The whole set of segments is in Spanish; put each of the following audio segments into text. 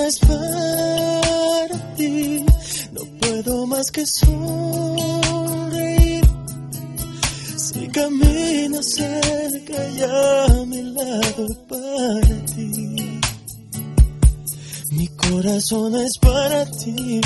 es para ti. No puedo más que sonreír. Si caminas cerca y a mi lado para ti. Mi corazón es para ti.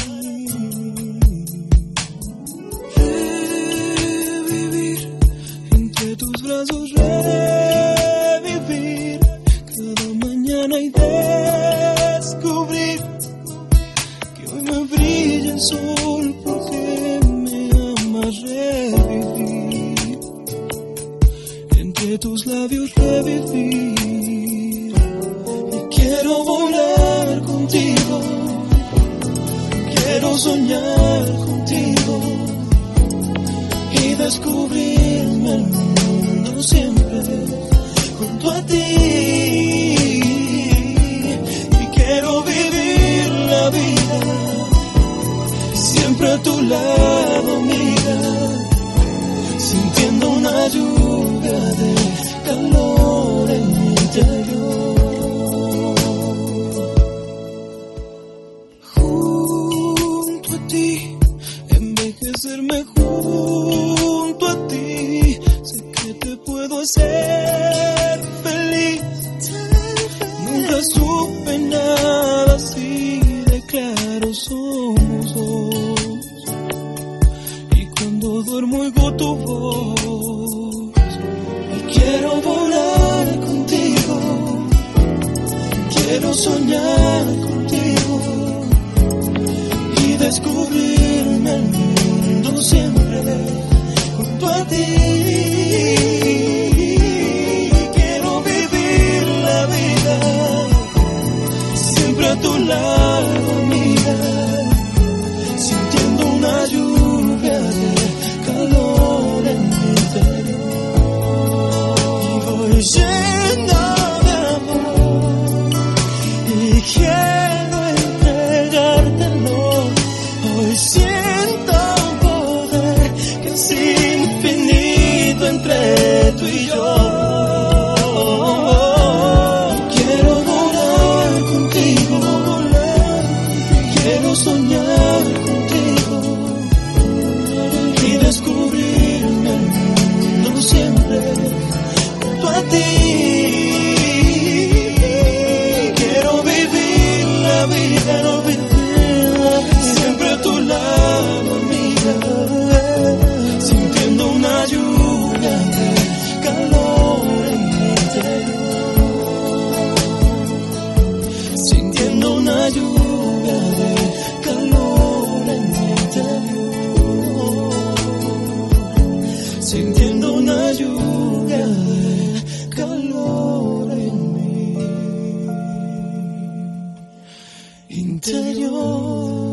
Revivir entre tus brazos, revivir cada mañana y descubrir que hoy me brilla el sol porque me amas. Revivir entre tus labios, revivir, y quiero volar contigo, quiero soñar contigo y descubrirme el mundo siempre junto a ti. Y quiero vivir la vida siempre a tu lado, amiga, sintiendo una lluvia de calor en mi interior. Envejecerme junto a ti, sé que te puedo hacer feliz. Nunca supe nada así de claro, somos dos. Y cuando duermo oigo tu voz y quiero volar contigo, quiero soñar contigo y descubrirme el mundo siempre junto a ti. Quiero vivir la vida siempre a tu lado, amiga, sintiendo una lluvia de calor en mi interior. Y voy lleno de amor y quiero entregártelo. Hoy siento un poder que es infinito entre tú y yo. Quiero volar contigo, quiero soñar contigo y descubrirme el mundo siempre junto a ti. Quiero vivir la vida siempre a tu lado, amiga, sintiendo una lluvia de calor en mi interior, sintiendo una lluvia de calor en mi interior, sintiendo una lluvia de calor en mi interior.